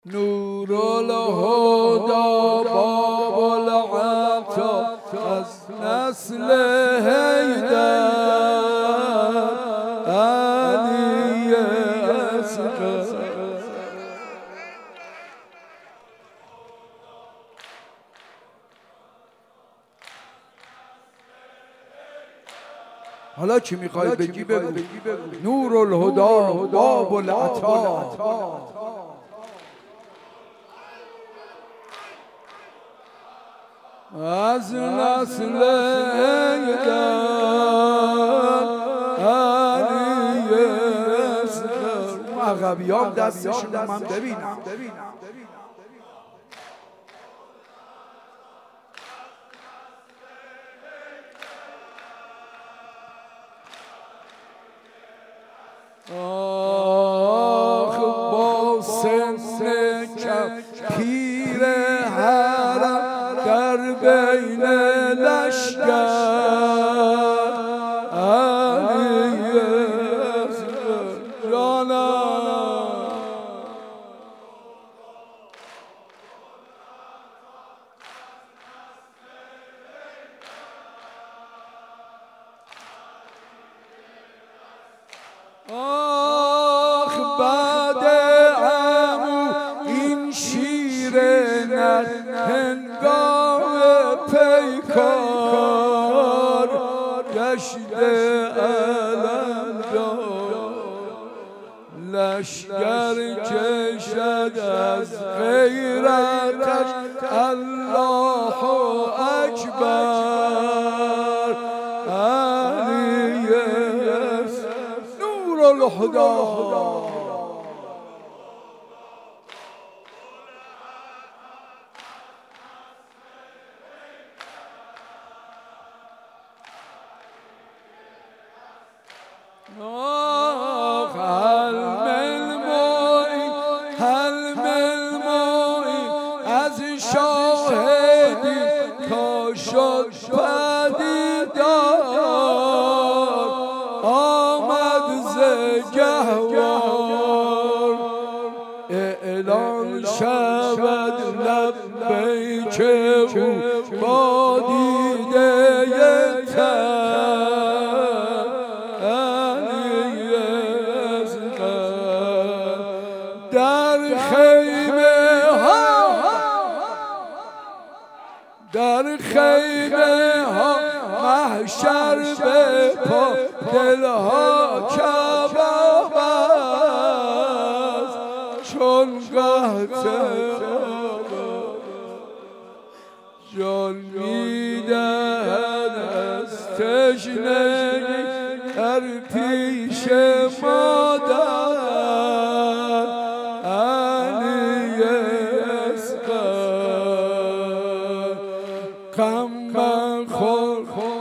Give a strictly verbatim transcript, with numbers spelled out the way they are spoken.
نور الهدى باب العطا از نسل حیدر علی اصغر. حالا چی میخوای بگی بگو. نور الهدى باب العطا از نسل حیدر علی اصغر. مغربیام دستشون من ببینم. آخ با سن کم پیر حرم در بین لشکر علی اصغر جانم. آخ بعد عمو این شیر نر هنگام پیکار گشته علم دار لشکر کشد از غیرتش الله اکبر علی نور الهدى. آخ حلم المعین حلم المعین از شاهدی تا شد پدیدار آمد ز گهوار اعلان شود لبیک او با دیده در خیمه ها در خیمه ها محشر به پا دلها کباب است چون قحط جان میدهد از تشنگی در پیش مادر علی اصغر. غم خور